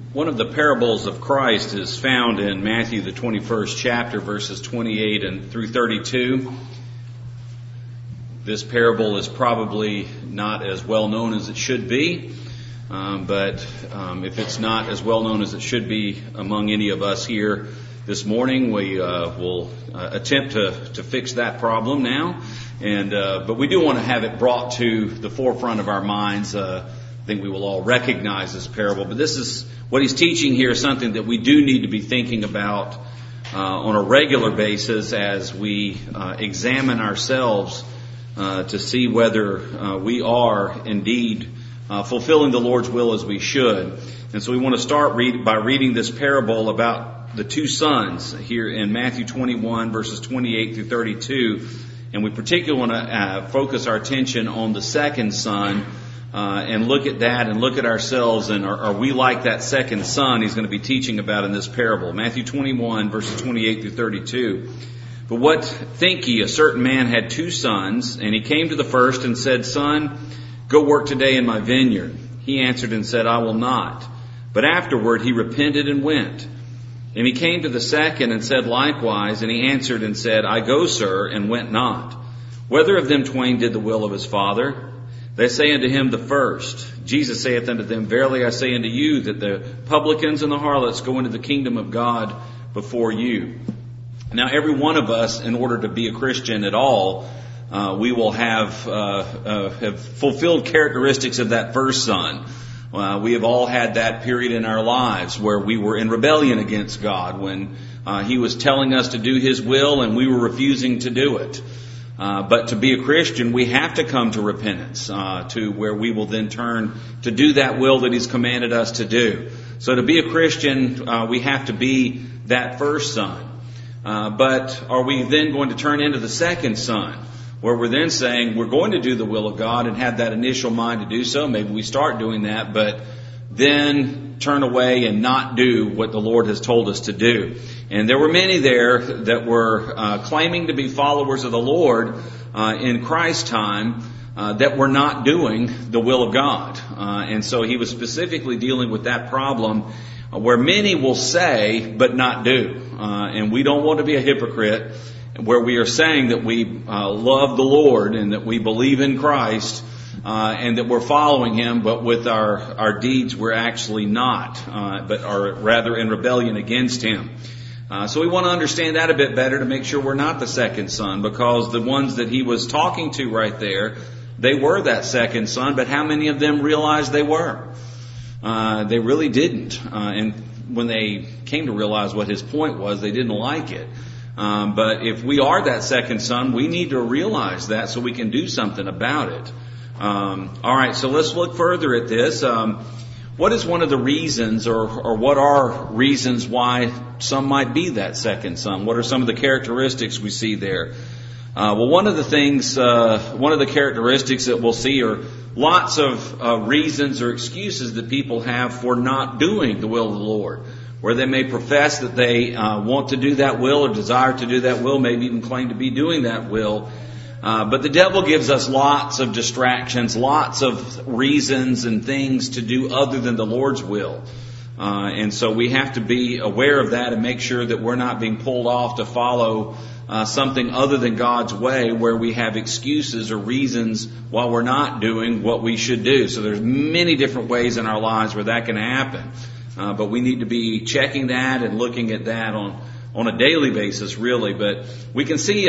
One of the parables of Christ is found in Matthew, the 21st chapter, verses 28 and through 32. This parable is probably not as well known as it should be, but if it's not as well known as it should be among any of us here this morning, we will attempt to fix that problem now. But we do want to have it brought to the forefront of our minds. I think we will all recognize this parable, but this is what he's teaching here is something that we do need to be thinking about on a regular basis as we examine ourselves to see whether we are indeed fulfilling the Lord's will as we should. And so we want to start by reading this parable about the two sons here in Matthew 21, verses 28 through 32. And we particularly want to focus our attention on the second son and look at that and look at ourselves, and are we like that second son he's going to be teaching about in this parable. Matthew 21, verses 28 through 32. But what think ye? A certain man had two sons, and he came to the first and said, Son, go work today in my vineyard. He answered and said, I will not. But afterward he repented and went. And he came to the second and said likewise, and he answered and said, I go, sir, and went not. Whether of them twain did the will of his father? They say unto him, the first. Jesus saith unto them, Verily I say unto you, that the publicans and the harlots go into the kingdom of God before you. Now every one of us, in order to be a Christian at all, we will have fulfilled characteristics of that first son. We have all had that period in our lives where we were in rebellion against God, when He was telling us to do His will and we were refusing to do it. But to be a Christian, we have to come to repentance, to where we will then turn to do that will that He's commanded us to do. So to be a Christian, we have to be that first son. But are we then going to turn into the second son, where we're then saying we're going to do the will of God and have that initial mind to do so? Maybe we start doing that, but then turn away and not do what the Lord has told us to do. And there were many there that were claiming to be followers of the Lord in Christ's time that were not doing the will of God. And so he was specifically dealing with that problem where many will say but not do. And we don't want to be a hypocrite where we are saying that we love the Lord and that we believe in Christ and that we're following Him, but with our deeds we're actually not, but are rather in rebellion against Him. So we want to understand that a bit better to make sure we're not the second son, because the ones that he was talking to right there, they were that second son, but how many of them realized they were? They really didn't. And when they came to realize what his point was, they didn't like it. But if we are that second son, we need to realize that so we can do something about it. All right, so let's look further at this. What is one of the reasons, or what are reasons why some might be that second son? What are some of the characteristics we see there? Well, one of the characteristics that we'll see are lots of reasons or excuses that people have for not doing the will of the Lord, where they may profess that they want to do that will or desire to do that will, maybe even claim to be doing that will. But the devil gives us lots of distractions, lots of reasons and things to do other than the Lord's will. And so we have to be aware of that and make sure that we're not being pulled off to follow something other than God's way, where we have excuses or reasons while we're not doing what we should do. So there's many different ways in our lives where that can happen. But we need to be checking that and looking at that on a daily basis, really. But we can see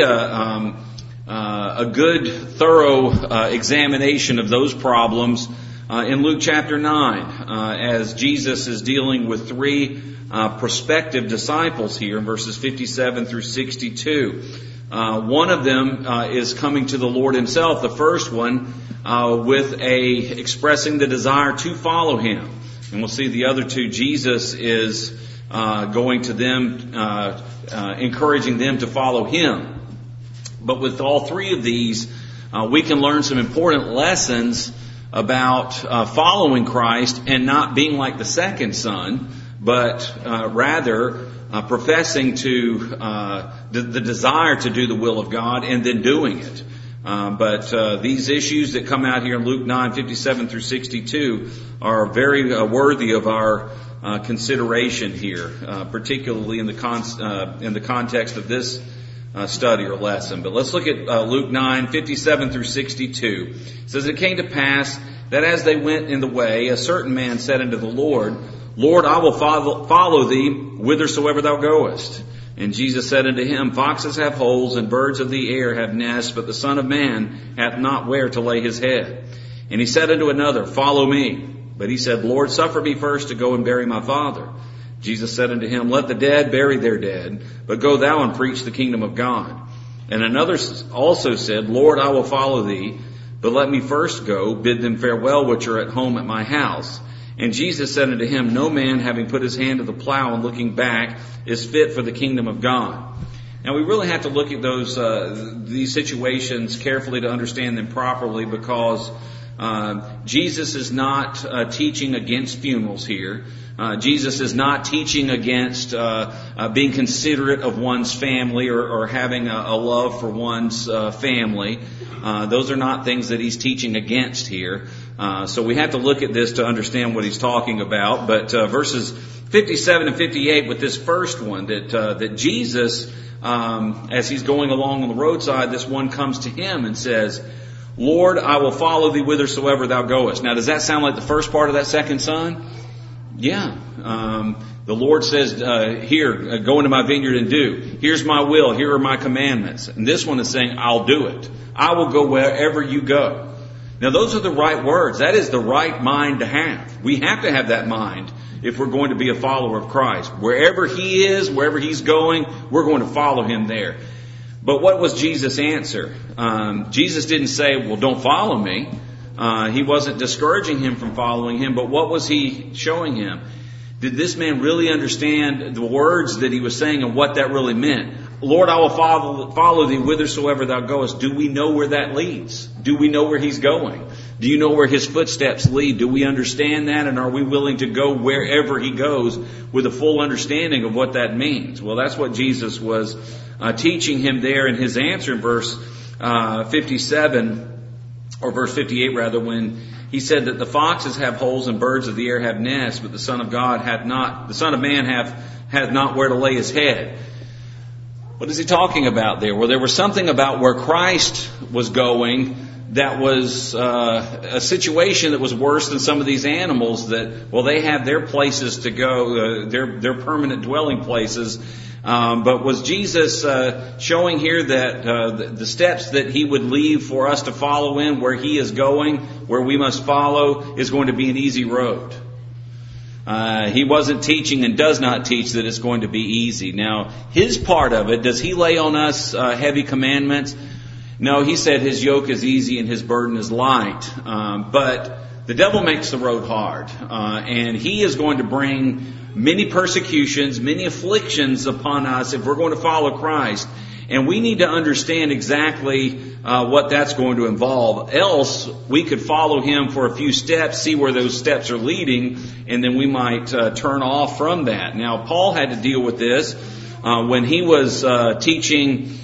a good, thorough examination of those problems in Luke chapter 9, as Jesus is dealing with three prospective disciples here in verses 57 through 62. One of them is coming to the Lord Himself, the first one, with expressing the desire to follow Him. And we'll see the other two, Jesus is going to them, encouraging them to follow Him. But with all three of these, we can learn some important lessons about following Christ and not being like the second son, but rather professing to the desire to do the will of God and then doing it. But these issues that come out here in Luke 9:57 through 62 are very worthy of our consideration here, particularly in the context of this study or lesson. But let's look at Luke 9:57 through 62. It says, "It came to pass that as they went in the way, a certain man said unto the Lord, Lord, I will follow thee whithersoever thou goest. And Jesus said unto him, Foxes have holes, and birds of the air have nests, but the Son of Man hath not where to lay his head. And he said unto another, Follow me. But he said, Lord, suffer me first to go and bury my father. Jesus said unto him, Let the dead bury their dead, but go thou and preach the kingdom of God. And another also said, Lord, I will follow thee, but let me first go, bid them farewell which are at home at my house. And Jesus said unto him, No man, having put his hand to the plow and looking back, is fit for the kingdom of God. Now we really have to look at these situations carefully to understand them properly, because Jesus is not teaching against funerals here. Jesus is not teaching against being considerate of one's family or having a love for one's family. Those are not things that he's teaching against here. So we have to look at this to understand what he's talking about. But verses 57 and 58 with this first one, that Jesus, as he's going along on the roadside, this one comes to him and says, Lord, I will follow thee whithersoever thou goest. Now, does that sound like the first part of that second son? Yeah. The Lord says, here, go into my vineyard and do. Here's my will. Here are my commandments. And this one is saying, I'll do it. I will go wherever you go. Now, those are the right words. That is the right mind to have. We have to have that mind if we're going to be a follower of Christ. Wherever he is, wherever he's going, we're going to follow him there. But what was Jesus' answer? Jesus didn't say, well, don't follow me. He wasn't discouraging him from following him, but what was he showing him? Did this man really understand the words that he was saying and what that really meant? Lord, I will follow thee whithersoever thou goest. Do we know where that leads? Do we know where he's going? Do you know where his footsteps lead? Do we understand that? And are we willing to go wherever he goes with a full understanding of what that means? Well, that's what Jesus was teaching him there in his answer in verse 57, or verse 58 rather, when he said that the foxes have holes and birds of the air have nests, but the Son of Man hath not where to lay his head. What is he talking about there? Well, there was something about where Christ was going that was a situation that was worse than some of these animals that, well, they have their places to go, their permanent dwelling places. But was Jesus showing here that the steps that he would leave for us to follow in, where he is going, where we must follow, is going to be an easy road? He wasn't teaching and does not teach that it's going to be easy. Now, his part of it, does he lay on us heavy commandments? No, he said his yoke is easy and his burden is light. But the devil makes the road hard. And he is going to bring many persecutions, many afflictions upon us if we're going to follow Christ. And we need to understand exactly what that's going to involve. Else, we could follow him for a few steps, see where those steps are leading, and then we might turn off from that. Now, Paul had to deal with this when he was teaching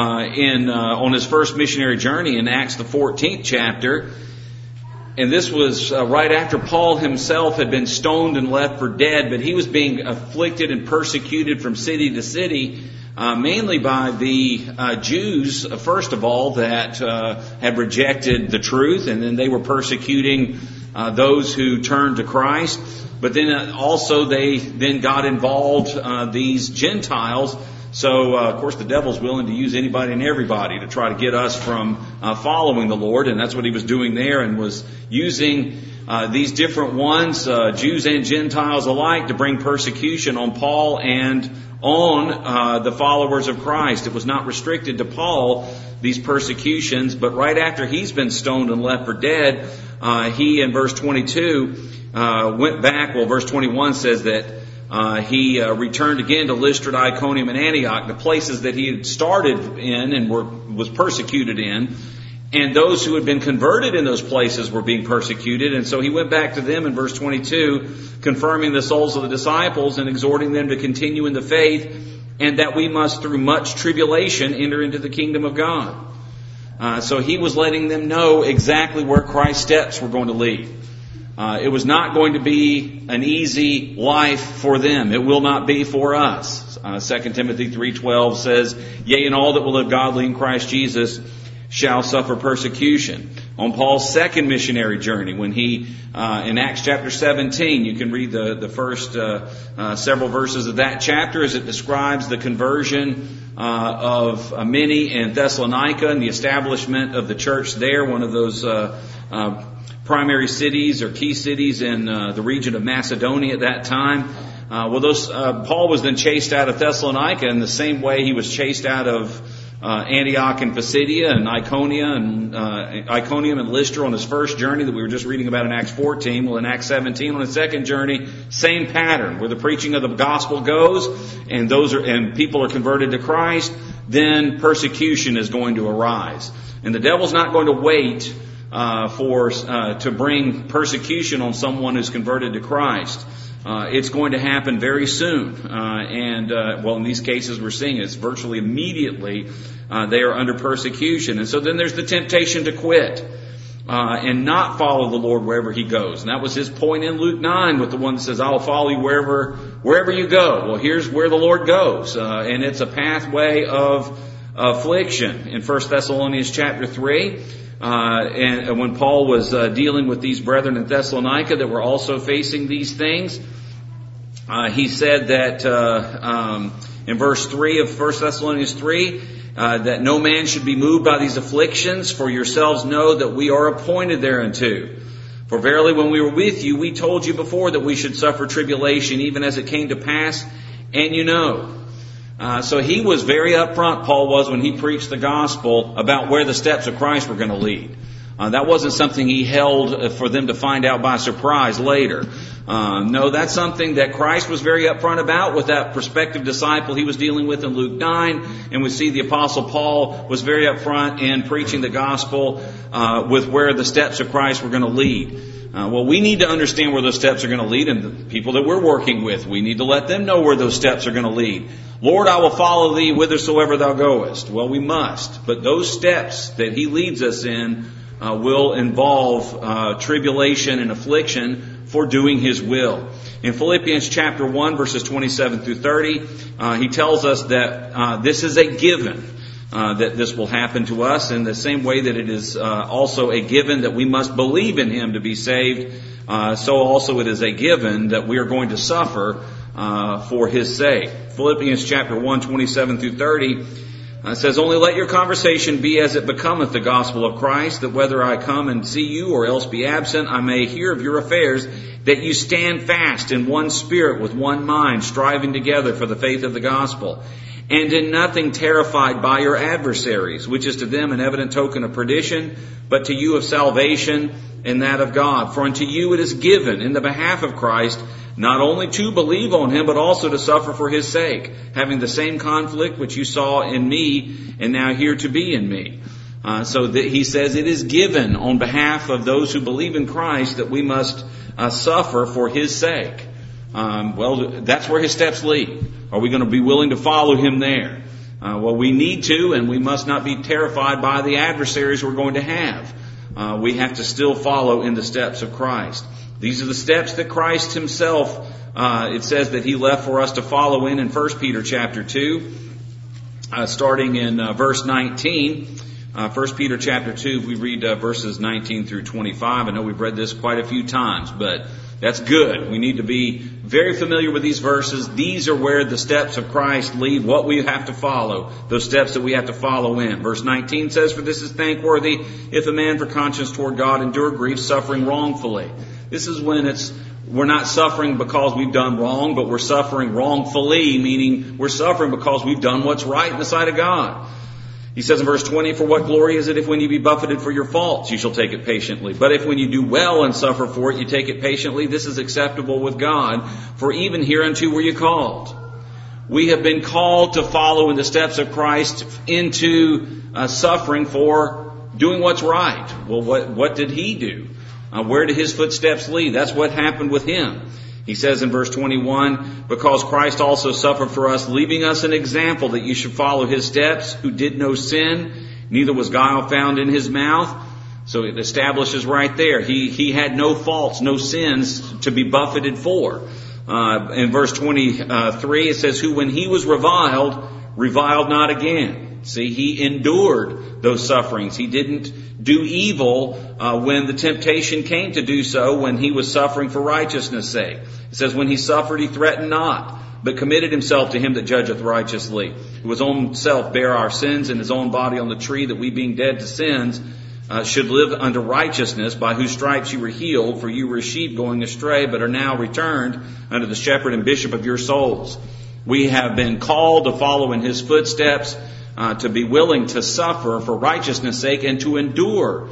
on his first missionary journey in Acts the 14th chapter. And this was right after Paul himself had been stoned and left for dead, but he was being afflicted and persecuted from city to city, mainly by the Jews, first of all, that had rejected the truth, and then they were persecuting those who turned to Christ. But then also they then got involved, these Gentiles. So, of course, the devil's willing to use anybody and everybody to try to get us from following the Lord. And that's what he was doing there, and was using these different ones, Jews and Gentiles alike, to bring persecution on Paul and on the followers of Christ. It was not restricted to Paul, these persecutions, but right after he's been stoned and left for dead, he, in verse 22, went back. Well, verse 21 says that he returned again to Lystra, Iconium, and Antioch, the places that he had started in and was persecuted in. And those who had been converted in those places were being persecuted. And so he went back to them in verse 22, confirming the souls of the disciples and exhorting them to continue in the faith, and that we must through much tribulation enter into the kingdom of God. So he was letting them know exactly where Christ's steps were going to lead. It was not going to be an easy life for them. It will not be for us. 2 Timothy 3:12 says, "Yea, and all that will live godly in Christ Jesus shall suffer persecution." On Paul's second missionary journey, when he, in Acts chapter 17, you can read the first several verses of that chapter as it describes the conversion of many in Thessalonica and the establishment of the church there, one of those primary cities or key cities in the region of Macedonia at that time. Paul was then chased out of Thessalonica in the same way he was chased out of Antioch and Pisidia and Iconium and Lystra on his first journey that we were just reading about in Acts 14. Well, in Acts 17, on his second journey, same pattern. Where the preaching of the gospel goes and people are converted to Christ, then persecution is going to arise. And the devil's not going to wait to bring persecution on someone who's converted to Christ. It's going to happen very soon. In these cases we're seeing it's virtually immediately they are under persecution. And so then there's the temptation to quit and not follow the Lord wherever He goes. And that was His point in Luke 9 with the one that says, "I'll follow you wherever you go." Well, here's where the Lord goes. And it's a pathway of affliction. In 1 Thessalonians chapter 3, and when Paul was dealing with these brethren in Thessalonica that were also facing these things, he said that in verse 3 of 1 Thessalonians 3, that no man should be moved by these afflictions, for yourselves know that we are appointed thereunto. For verily when we were with you, we told you before that we should suffer tribulation, even as it came to pass, and you know. So he was very upfront, Paul was, when he preached the gospel about where the steps of Christ were going to lead. That wasn't something he held for them to find out by surprise later. No, that's something that Christ was very upfront about with that prospective disciple he was dealing with in Luke 9. And we see the Apostle Paul was very upfront in preaching the gospel with where the steps of Christ were going to lead. We need to understand where those steps are going to lead, and the people that we're working with, we need to let them know where those steps are going to lead. "Lord, I will follow thee whithersoever thou goest." Well, we must. But those steps that He leads us in will involve tribulation and affliction for doing His will. In Philippians chapter 1, verses 27 through 30, he tells us that this is a given, that this will happen to us in the same way that it is also a given that we must believe in Him to be saved. So also it is a given that we are going to suffer for His sake. Philippians chapter 1, 27 through 30 says, "Only let your conversation be as it becometh the gospel of Christ, that whether I come and see you or else be absent, I may hear of your affairs, that you stand fast in one spirit with one mind, striving together for the faith of the gospel, and in nothing terrified by your adversaries, which is to them an evident token of perdition, but to you of salvation and that of God. For unto you it is given in the behalf of Christ, not only to believe on Him, but also to suffer for His sake, having the same conflict which you saw in me, and now hear to be in me." So that he says it is given on behalf of those who believe in Christ that we must suffer for His sake. That's where His steps lead. Are we going to be willing to follow Him there? We need to, and we must not be terrified by the adversaries we're going to have. We have to still follow in the steps of Christ. These are the steps that Christ Himself, it says that He left for us to follow in 1 Peter chapter 2, starting in verse 19. 1 Peter chapter 2, we read verses 19 through 25. I know we've read this quite a few times, but that's good. We need to be very familiar with these verses. These are where the steps of Christ lead, what we have to follow, those steps that we have to follow in. Verse 19 says, "For this is thankworthy, if a man for conscience toward God endure grief, suffering wrongfully." This is when we're not suffering because we've done wrong, but we're suffering wrongfully, meaning we're suffering because we've done what's right in the sight of God. He says in verse 20, "For what glory is it if when you be buffeted for your faults, you shall take it patiently? But if when you do well and suffer for it, you take it patiently, this is acceptable with God. For even hereunto were you called." We have been called to follow in the steps of Christ into suffering for doing what's right. Well, what did He do? Where did His footsteps lead? That's what happened with Him. He says in verse 21, "Because Christ also suffered for us, leaving us an example that you should follow His steps, who did no sin, neither was guile found in his mouth. So it establishes right there, he had no faults, no sins to be buffeted for. In verse 23, it says, who when he was reviled not again. See, he endured those sufferings. He didn't do evil when the temptation came to do so, when he was suffering for righteousness' sake. It says, when he suffered, he threatened not, but committed himself to him that judgeth righteously, who his own self bare our sins in his own body on the tree, that we being dead to sins should live unto righteousness, by whose stripes you were healed. For you were as sheep going astray, but are now returned unto the shepherd and bishop of your souls. We have been called to follow in his footsteps, to be willing to suffer for righteousness' sake and to endure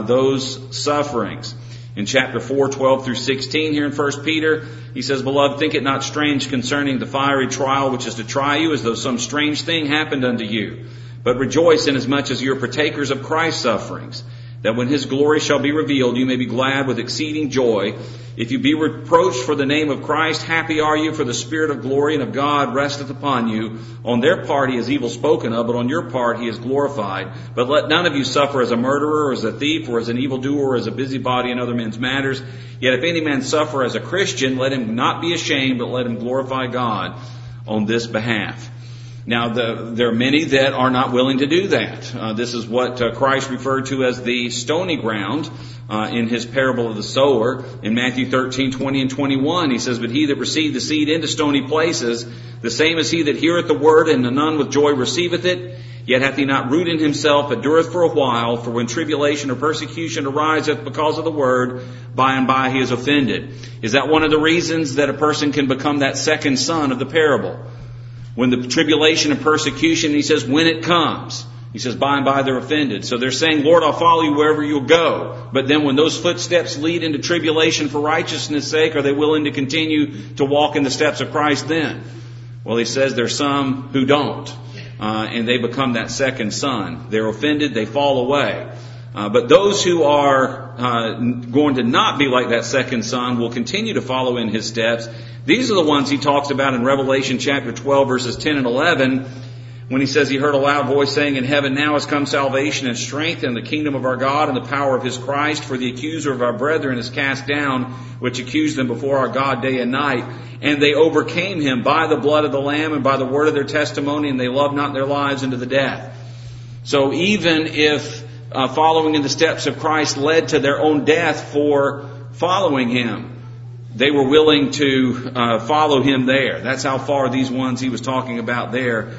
those sufferings. In chapter 4, 12 through 16 here in 1 Peter, he says, beloved, think it not strange concerning the fiery trial which is to try you, as though some strange thing happened unto you. But rejoice inasmuch as you are partakers of Christ's sufferings, that when his glory shall be revealed, you may be glad with exceeding joy. If you be reproached for the name of Christ, happy are you, for the Spirit of glory and of God resteth upon you. On their part he is evil spoken of, but on your part he is glorified. But let none of you suffer as a murderer, or as a thief, or as an evildoer, or as a busybody in other men's matters. Yet if any man suffer as a Christian, let him not be ashamed, but let him glorify God on this behalf. Now, there are many that are not willing to do that. This is what Christ referred to as the stony ground in his parable of the sower in Matthew 13, 20 and 21. He says, but he that received the seed into stony places, the same is he that heareth the word, and none with joy receiveth it. Yet hath he not root in himself, but dureth for a while. For when tribulation or persecution ariseth because of the word, by and by he is offended. Is that one of the reasons that a person can become that second son of the parable? When the tribulation and persecution, he says, when it comes, he says, by and by they're offended. So they're saying, Lord, I'll follow you wherever you'll go. But then when those footsteps lead into tribulation for righteousness' sake, are they willing to continue to walk in the steps of Christ then? Well, he says there's some who don't. And they become that second son. They're offended, they fall away. But those who are going to not be like that second son will continue to follow in his steps. These are the ones he talks about in Revelation chapter 12, verses 10 and 11, when he says he heard a loud voice saying, in heaven now has come salvation and strength and the kingdom of our God and the power of his Christ. For the accuser of our brethren is cast down, which accused them before our God day and night. And they overcame him by the blood of the Lamb and by the word of their testimony, and they loved not their lives unto the death. So even if following in the steps of Christ led to their own death for following him, they were willing to follow him there. That's how far these ones he was talking about there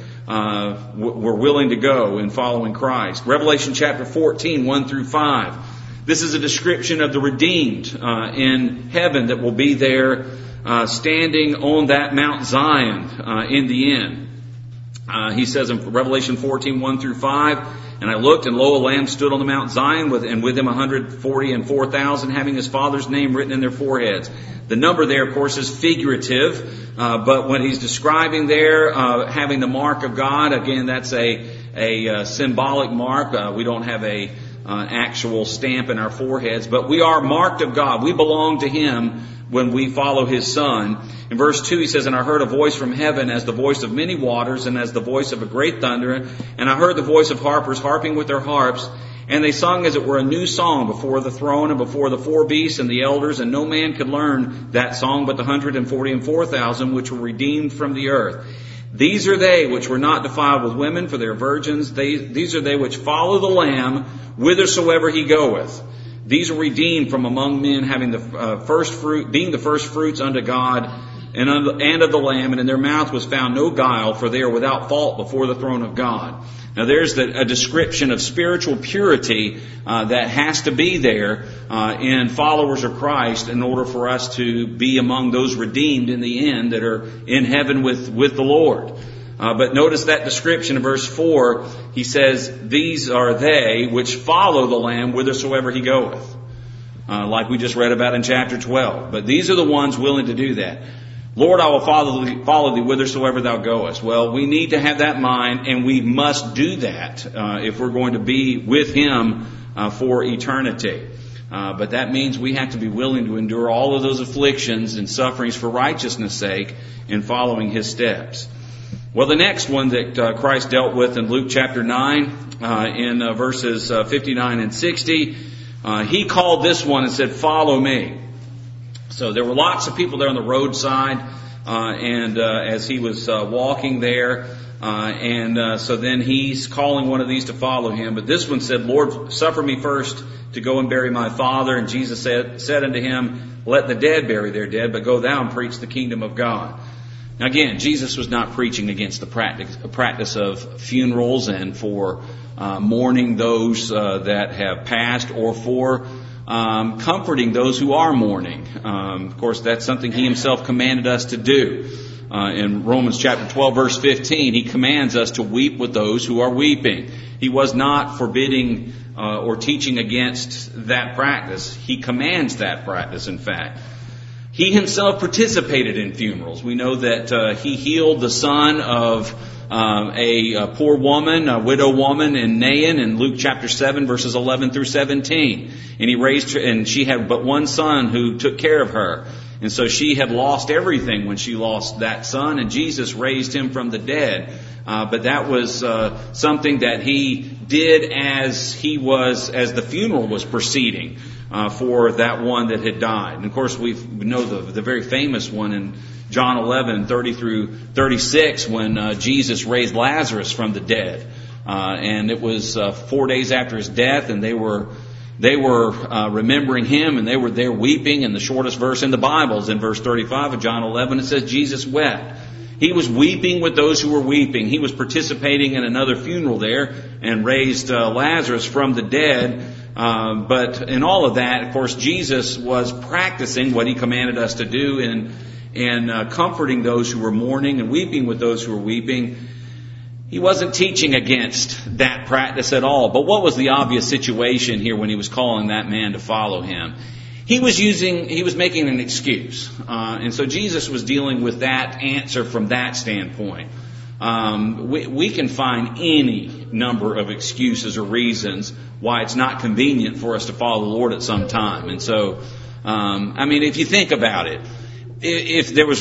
were willing to go in following Christ. Revelation chapter 14, 1 through 5. This is a description of the redeemed in heaven that will be there standing on that Mount Zion in the end. He says in Revelation 14, 1 through 5, and I looked, and lo, a lamb stood on the Mount Zion, and with him 144,000, having his Father's name written in their foreheads. The number there, of course, is figurative, but when he's describing there having the mark of God, again, that's a symbolic mark. We don't have an actual stamp in our foreheads, but we are marked of God. We belong to him when we follow his Son. In verse 2 he says, and I heard a voice from heaven as the voice of many waters and as the voice of a great thunder. And I heard the voice of harpers harping with their harps. And they sung as it were a new song before the throne and before the four beasts and the elders. And no man could learn that song but the 144,000 which were redeemed from the earth. These are they which were not defiled with women, for they are virgins. These are they which follow the Lamb whithersoever he goeth. These are redeemed from among men, having the first fruit, being the first fruits unto God and of the Lamb, and in their mouth was found no guile, for they are without fault before the throne of God. Now there's a description of spiritual purity that has to be there in followers of Christ in order for us to be among those redeemed in the end that are in heaven with the Lord. But notice that description in verse 4. He says, these are they which follow the Lamb whithersoever he goeth. Like we just read about in chapter 12. But these are the ones willing to do that. Lord, I will follow thee whithersoever thou goest. Well, we need to have that mind, and we must do that if we're going to be with him for eternity. But that means we have to be willing to endure all of those afflictions and sufferings for righteousness' sake in following his steps. Well, the next one that Christ dealt with in Luke chapter 9, in verses 59 and 60, he called this one and said, "Follow me." So there were lots of people there on the roadside, and as he was walking there, so then he's calling one of these to follow him. But this one said, "Lord, suffer me first to go and bury my father." And Jesus said unto him, "Let the dead bury their dead, but go thou and preach the kingdom of God." Now again, Jesus was not preaching against the practice of funerals and for mourning those that have passed, or for comforting those who are mourning. Of course, that's something he himself commanded us to do. In Romans chapter 12, verse 15, he commands us to weep with those who are weeping. He was not forbidding or teaching against that practice. He commands that practice, in fact. He himself participated in funerals. We know that he healed the son of a poor woman, a widow woman in Nain in Luke chapter 7, verses 11 through 17. And he raised her, and she had but one son who took care of her. And so she had lost everything when she lost that son, and Jesus raised him from the dead. But that was something that he did as the funeral was proceeding for that one that had died. And of course, we know the very famous one in John 11, 30 through 36, when Jesus raised Lazarus from the dead. And it was 4 days after his death, and they were remembering him, and they were there weeping. And the shortest verse in the Bible is in verse 35 of John 11. It says Jesus wept. He was weeping with those who were weeping. He was participating in another funeral there and raised Lazarus from the dead. But in all of that, of course, Jesus was practicing what he commanded us to do in comforting those who were mourning and weeping with those who were weeping. He wasn't teaching against that practice at all. But what was the obvious situation here when he was calling that man to follow him? He was making an excuse. And so Jesus was dealing with that answer from that standpoint. We can find any number of excuses or reasons why it's not convenient for us to follow the Lord at some time. And so, if you think about it, if there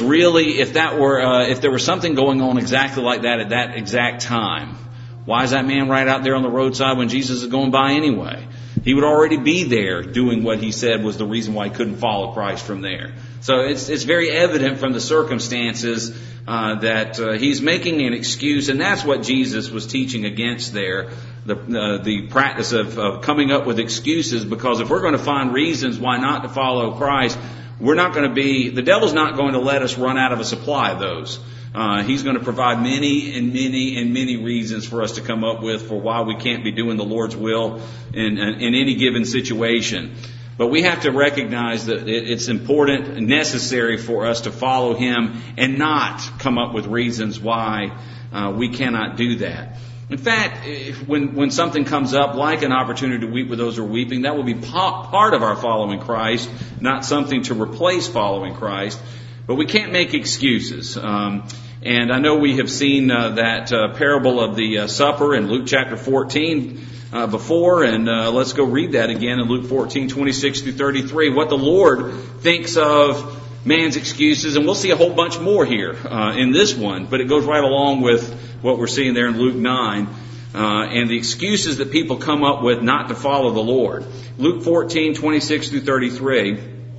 was something going on exactly like that at that exact time, why is that man right out there on the roadside when Jesus is going by anyway? He would already be there doing what he said was the reason why he couldn't follow Christ from there. So it's very evident from the circumstances that he's making an excuse, and that's what Jesus was teaching against there, the practice of coming up with excuses. Because if we're going to find reasons why not to follow Christ, the devil's not going to let us run out of a supply of those. He's going to provide many reasons for us to come up with for why we can't be doing the Lord's will in any given situation. But we have to recognize that it's important and necessary for us to follow him and not come up with reasons why we cannot do that. In fact, when something comes up like an opportunity to weep with those who are weeping, that will be part of our following Christ, not something to replace following Christ. But we can't make excuses. And I know we have seen that parable of the supper in Luke chapter 14 before, and let's go read that again in Luke 14, 26 through 33, what the Lord thinks of man's excuses. And we'll see a whole bunch more here in this one, but it goes right along with what we're seeing there in Luke 9, and the excuses that people come up with not to follow the Lord. Luke 14, 26 through 33,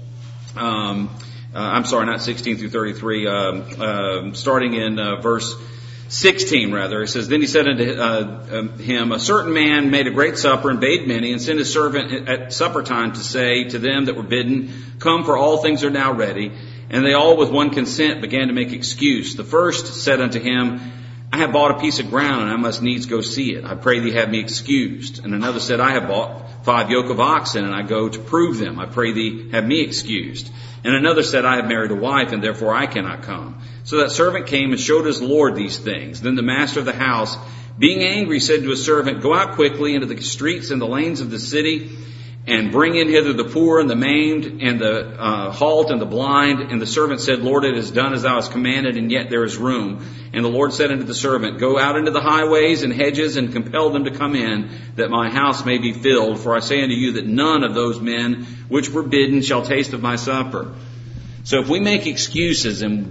not 16 through 33, starting in verse 16 rather. It says, Then he said unto him, A certain man made a great supper and bade many, and sent his servant at supper time to say to them that were bidden, Come, for all things are now ready. And they all with one consent began to make excuse. The first said unto him, I have bought a piece of ground, and I must needs go see it. I pray thee have me excused. And another said, I have bought 5 yoke of oxen, and I go to prove them. I pray thee have me excused. And another said, I have married a wife, and therefore I cannot come. So that servant came and showed his lord these things. Then the master of the house, being angry, said to his servant, Go out quickly into the streets and the lanes of the city, and bring in hither the poor and the maimed and the halt and the blind. And the servant said, Lord, it is done as thou hast commanded, and yet there is room. And the Lord said unto the servant, Go out into the highways and hedges, and compel them to come in, that my house may be filled. For I say unto you that none of those men which were bidden shall taste of my supper. So if we make excuses and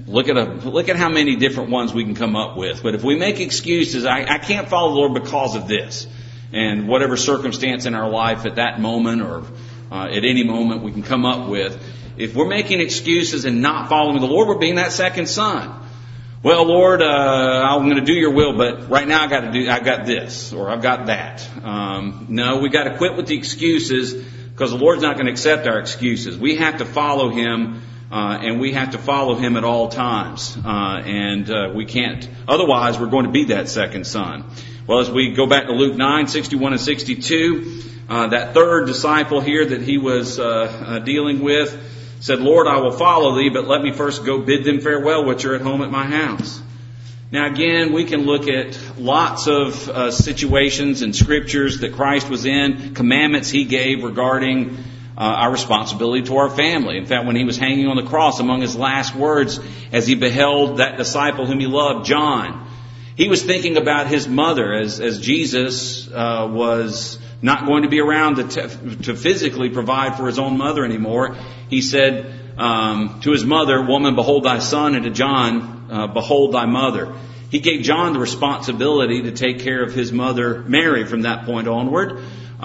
Look at how many different ones we can come up with. But if we make excuses, I can't follow the Lord because of this. And whatever circumstance in our life at that moment or at any moment we can come up with. If we're making excuses and not following the Lord, we're being that second son. Well, Lord, I'm going to do your will, but right now I've got this or I've got that. No, we got to quit with the excuses because the Lord's not going to accept our excuses. We have to follow Him. And we have to follow Him at all times. We can't, otherwise we're going to be that second son. Well, as we go back to Luke 9, 61 and 62, that third disciple here that he was dealing with said, Lord, I will follow thee, but let me first go bid them farewell which are at home at my house. Now again, we can look at lots of situations and scriptures that Christ was in, commandments He gave regarding our responsibility to our family. In fact, when He was hanging on the cross, among His last words, as He beheld that disciple whom He loved, John, He was thinking about His mother as Jesus was not going to be around to physically provide for His own mother anymore. He said to His mother, Woman, behold thy son, and to John, behold thy mother. He gave John the responsibility to take care of his mother, Mary, from that point onward.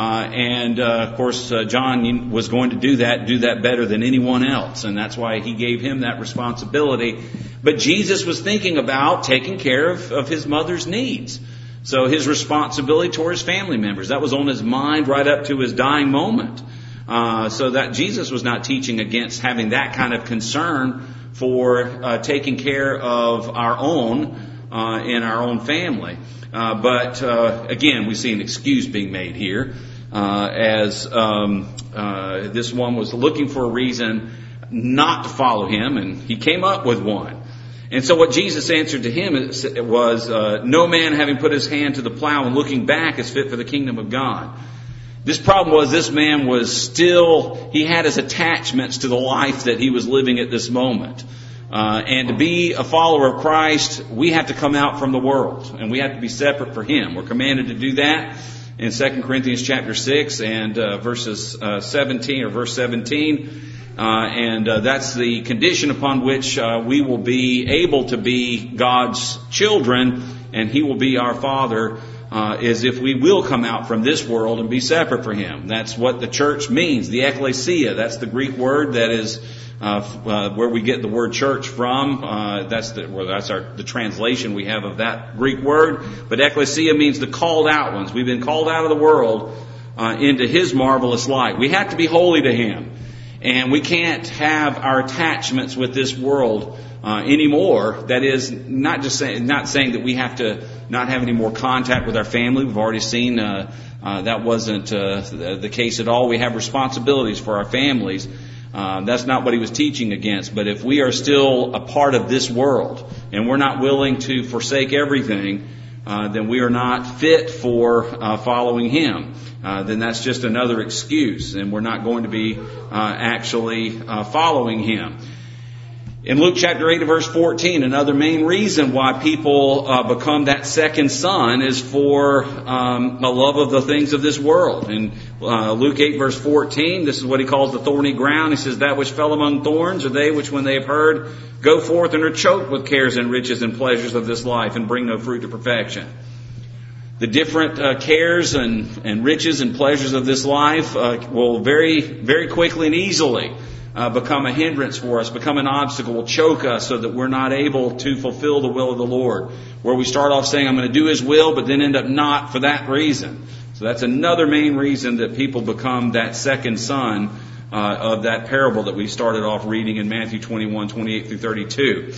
Of course, John was going to do that better than anyone else. And that's why He gave him that responsibility. But Jesus was thinking about taking care of his mother's needs. So His responsibility toward His family members, that was on His mind right up to His dying moment. So that Jesus was not teaching against having that kind of concern for taking care of our own in our own family. But again, we see an excuse being made here as this one was looking for a reason not to follow Him, and he came up with one. And so what Jesus answered to him was, no man having put his hand to the plow and looking back is fit for the kingdom of God. This problem was this man he had his attachments to the life that he was living at this moment. And to be a follower of Christ, we have to come out from the world, and we have to be separate for Him. We're commanded to do that in 2 Corinthians chapter 6 and verse 17. That's the condition upon which we will be able to be God's children, and He will be our Father, is if we will come out from this world and be separate for Him. That's what the church means. The ecclesia, that's the Greek word that is where we get the word church from. That's the translation we have of that Greek word. But ecclesia means the called out ones. We've been called out of the world into His marvelous light. We have to be holy to Him. And we can't have our attachments with this world anymore. That is not saying that we have to not have any more contact with our family. We've already seen that wasn't the case at all. We have responsibilities for our families. That's not what He was teaching against. But if we are still a part of this world and we're not willing to forsake everything, then we are not fit for following Him. Then that's just another excuse, and we're not going to be actually following Him. In Luke chapter 8 and verse 14, another main reason why people become that second son is for a love of the things of this world. In Luke 8 verse 14, this is what He calls the thorny ground. He says, that which fell among thorns are they which when they have heard go forth and are choked with cares and riches and pleasures of this life and bring no fruit to perfection. The different cares and riches and pleasures of this life will very, very quickly and easily become a hindrance for us, become an obstacle, will choke us so that we're not able to fulfill the will of the Lord. Where we start off saying, I'm going to do His will, but then end up not for that reason. So that's another main reason that people become that second son of that parable that we started off reading in Matthew 21, 28 through 32.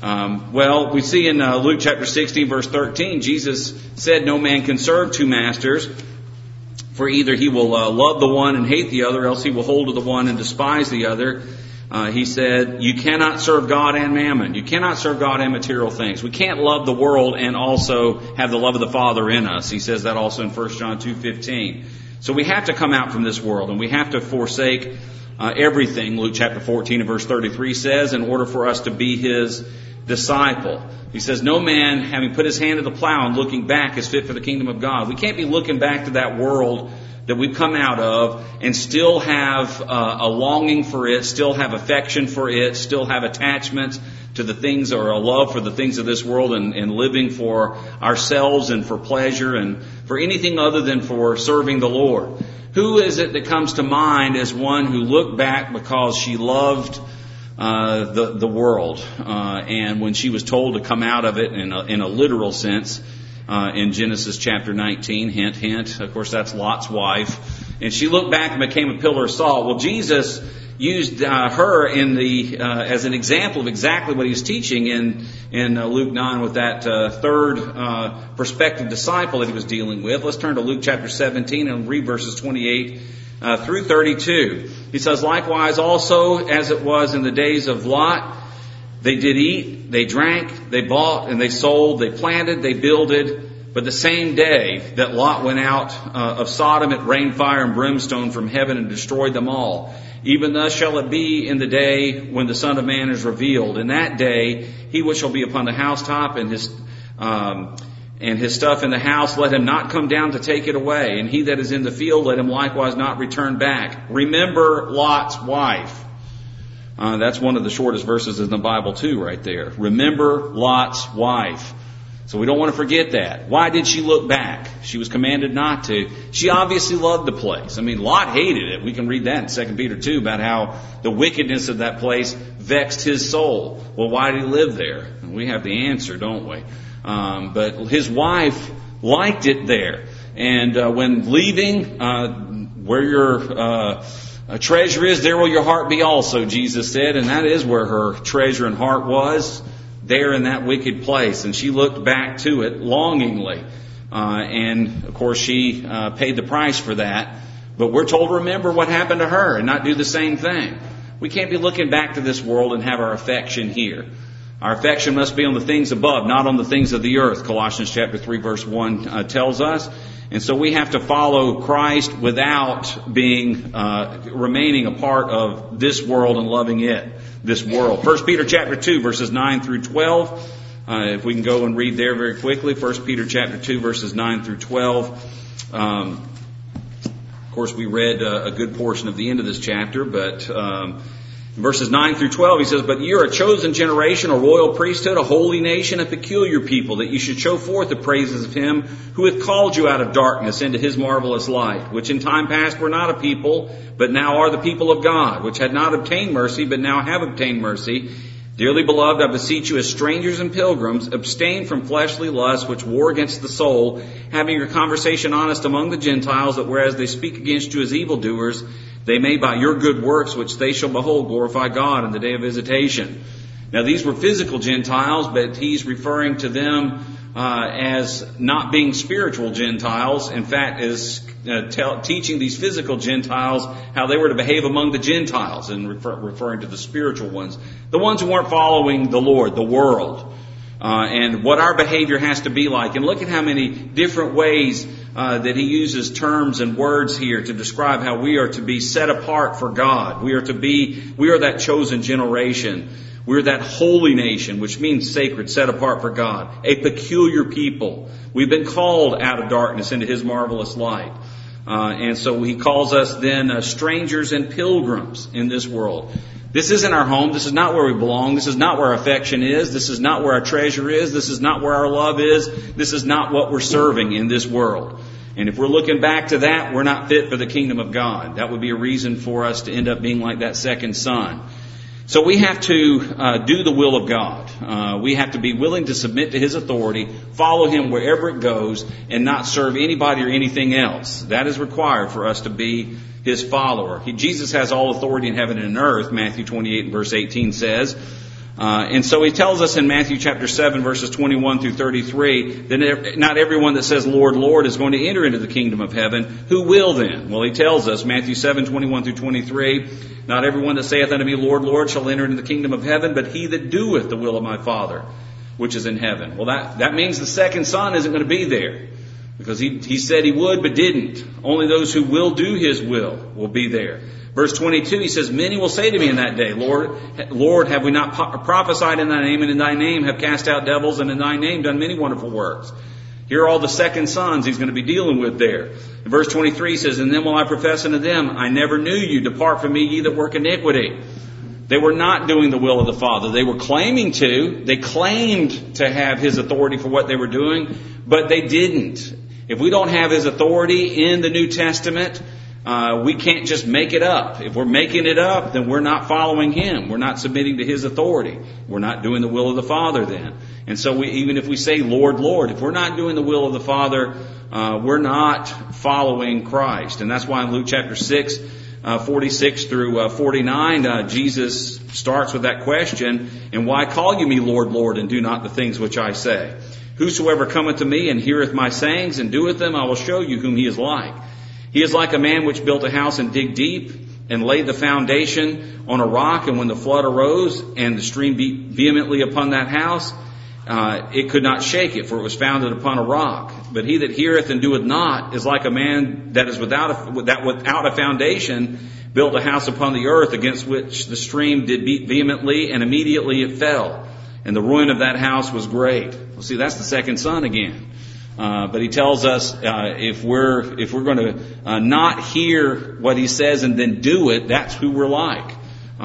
We see in Luke chapter 16, verse 13, Jesus said, no man can serve two masters, for either he will love the one and hate the other, else he will hold to the one and despise the other. He said, you cannot serve God and mammon. You cannot serve God and material things. We can't love the world and also have the love of the Father in us. He says that also in 1 John 2:15. So we have to come out from this world, and we have to forsake everything, Luke chapter 14 and verse 33 says, in order for us to be His disciple. He says, no man having put his hand to the plow and looking back is fit for the kingdom of God. We can't be looking back to that world that we've come out of and still have a longing for it, still have affection for it, still have attachments, to the things, or a love for the things of this world, and living for ourselves and for pleasure and for anything other than for serving the Lord? Who is it that comes to mind as one who looked back because she loved the world, and when she was told to come out of it in a literal sense, in Genesis chapter 19, hint, hint, of course that's Lot's wife, and she looked back and became a pillar of salt. Well, Jesus used her as an example of exactly what he was teaching in Luke 9 with that third prospective disciple that he was dealing with. Let's turn to Luke chapter 17 and read verses 28 through 32. He says, "Likewise also as it was in the days of Lot, they did eat, they drank, they bought, and they sold, they planted, they builded. But the same day that Lot went out of Sodom, it rained fire and brimstone from heaven and destroyed them all. Even thus shall it be in the day when the Son of Man is revealed. In that day, he which shall be upon the housetop and his stuff in the house, let him not come down to take it away. And he that is in the field, let him likewise not return back. Remember Lot's wife." That's one of the shortest verses in the Bible too, right there. Remember Lot's wife. So we don't want to forget that. Why did she look back? She was commanded not to. She obviously loved the place. I mean, Lot hated it. We can read that in 2 Peter 2 about how the wickedness of that place vexed his soul. Well, why did he live there? We have the answer, don't we? But his wife liked it there. And when leaving, where your treasure is, there will your heart be also, Jesus said. And that is where her treasure and heart was, there in that wicked place. And she looked back to it longingly. And, of course, she paid the price for that. But we're told to remember what happened to her and not do the same thing. We can't be looking back to this world and have our affection here. Our affection must be on the things above, not on the things of the earth, Colossians chapter 3 verse 1 tells us. And so we have to follow Christ without being remaining a part of this world and loving it, this world. 1 Peter chapter 2 verses 9 through 12. If we can go and read there very quickly. 1 Peter chapter 2 verses 9 through 12. Of course, we read a good portion of the end of this chapter, but verses 9 through 12, he says, "But you are a chosen generation, a royal priesthood, a holy nation, a peculiar people, that you should show forth the praises of him who hath called you out of darkness into his marvelous light, which in time past were not a people, but now are the people of God, which had not obtained mercy, but now have obtained mercy. Dearly beloved, I beseech you as strangers and pilgrims, abstain from fleshly lusts which war against the soul, having your conversation honest among the Gentiles, that whereas they speak against you as evildoers, they may by your good works, which they shall behold, glorify God in the day of visitation." Now these were physical Gentiles, but he's referring to them as not being spiritual Gentiles. In fact, is teaching these physical Gentiles how they were to behave among the Gentiles, and referring to the spiritual ones, the ones who weren't following the Lord, the world, and what our behavior has to be like. And look at how many different ways that he uses terms and words here to describe how we are to be set apart for God. We are that chosen generation. We're that holy nation, which means sacred, set apart for God. A peculiar people. We've been called out of darkness into his marvelous light. And so he calls us then strangers and pilgrims in this world. This isn't our home. This is not where we belong. This is not where our affection is. This is not where our treasure is. This is not where our love is. This is not what we're serving in this world. And if we're looking back to that, we're not fit for the kingdom of God. That would be a reason for us to end up being like that second son. So we have to do the will of God. We have to be willing to submit to his authority, follow him wherever it goes, and not serve anybody or anything else. That is required for us to be his follower. Jesus has all authority in heaven and in earth, Matthew 28 and verse 18 says. And so he tells us in Matthew chapter 7 verses 21 through 33 that not everyone that says, "Lord, Lord," is going to enter into the kingdom of heaven. Who will then? Well, he tells us, Matthew 7, 21 through 23, "Not everyone that saith unto me, Lord, Lord, shall enter into the kingdom of heaven, but he that doeth the will of my Father, which is in heaven." Well, that means the second son isn't going to be there, because he said he would, but didn't. Only those who will do his will be there. Verse 22, he says, "Many will say to me in that day, Lord, Lord, have we not prophesied in thy name, and in thy name have cast out devils, and in thy name done many wonderful works?" Here are all the second sons he's going to be dealing with there. In verse 23 says, "And then will I profess unto them, I never knew you. Depart from me, ye that work iniquity." They were not doing the will of the Father. They were claiming to. They claimed to have His authority for what they were doing, but they didn't. If we don't have His authority in the New Testament, we can't just make it up. If we're making it up, then we're not following Him. We're not submitting to His authority. We're not doing the will of the Father then. And so even if we say, Lord, Lord, if we're not doing the will of the Father, we're not following Christ. And that's why in Luke chapter 6, 46 through 49, Jesus starts with that question, and why call you me Lord, Lord, and do not the things which I say? Whosoever cometh to me and heareth my sayings and doeth them, I will show you whom he is like. He is like a man which built a house and digged deep and laid the foundation on a rock. And when the flood arose and the stream beat vehemently upon that house, it could not shake it, for it was founded upon a rock. But he that heareth and doeth not is like a man that is without a foundation built a house upon the earth, against which the stream did beat vehemently, and immediately it fell. And the ruin of that house was great. Well, see, that's the second son again. But he tells us if we're going to not hear what he says and then do it, that's who we're like,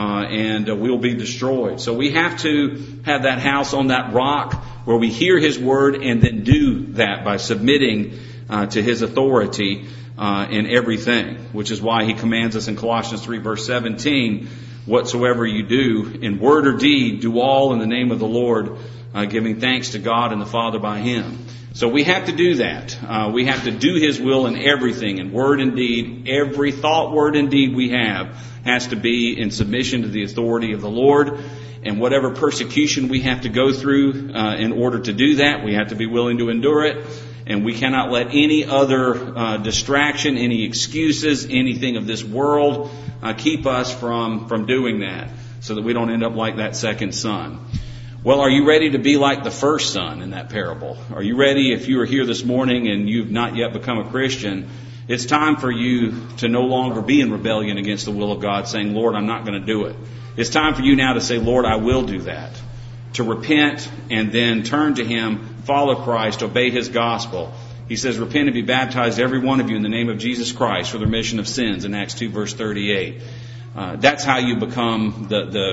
and we'll be destroyed. So we have to have that house on that rock where we hear his word and then do that by submitting to his authority in everything, which is why he commands us in Colossians 3 verse 17, whatsoever you do in word or deed, do all in the name of the Lord, giving thanks to God and the Father by him. So we have to do that. We have to do his will in everything, in word and deed. Every thought, word, and deed we have has to be in submission to the authority of the Lord. And whatever persecution we have to go through in order to do that, we have to be willing to endure it. And we cannot let any other distraction, any excuses, anything of this world keep us from doing that, so that we don't end up like that second son. Well, are you ready to be like the first son in that parable? Are you ready, if you are here this morning and you've not yet become a Christian, it's time for you to no longer be in rebellion against the will of God, saying, Lord, I'm not going to do it. It's time for you now to say, Lord, I will do that. To repent and then turn to him, follow Christ, obey his gospel. He says, repent and be baptized, every one of you, in the name of Jesus Christ for the remission of sins, in Acts 2 verse 38. That's how you become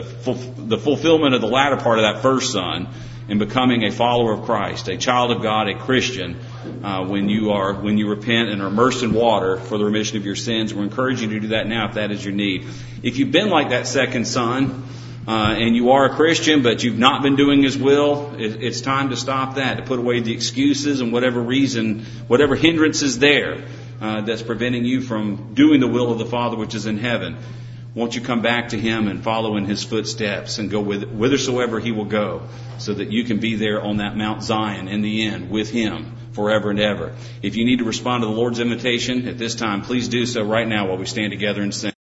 the fulfillment of the latter part of that first son, in becoming a follower of Christ, a child of God, a Christian, when you repent and are immersed in water for the remission of your sins. We're encouraging you to do that now if that is your need. If you've been like that second son, and you are a Christian, but you've not been doing his will, it's time to stop that, to put away the excuses and whatever reason, whatever hindrance is there that's preventing you from doing the will of the Father which is in heaven. Won't you come back to him and follow in his footsteps and go whithersoever he will go, so that you can be there on that Mount Zion in the end with him forever and ever. If you need to respond to the Lord's invitation at this time, please do so right now while we stand together and sing.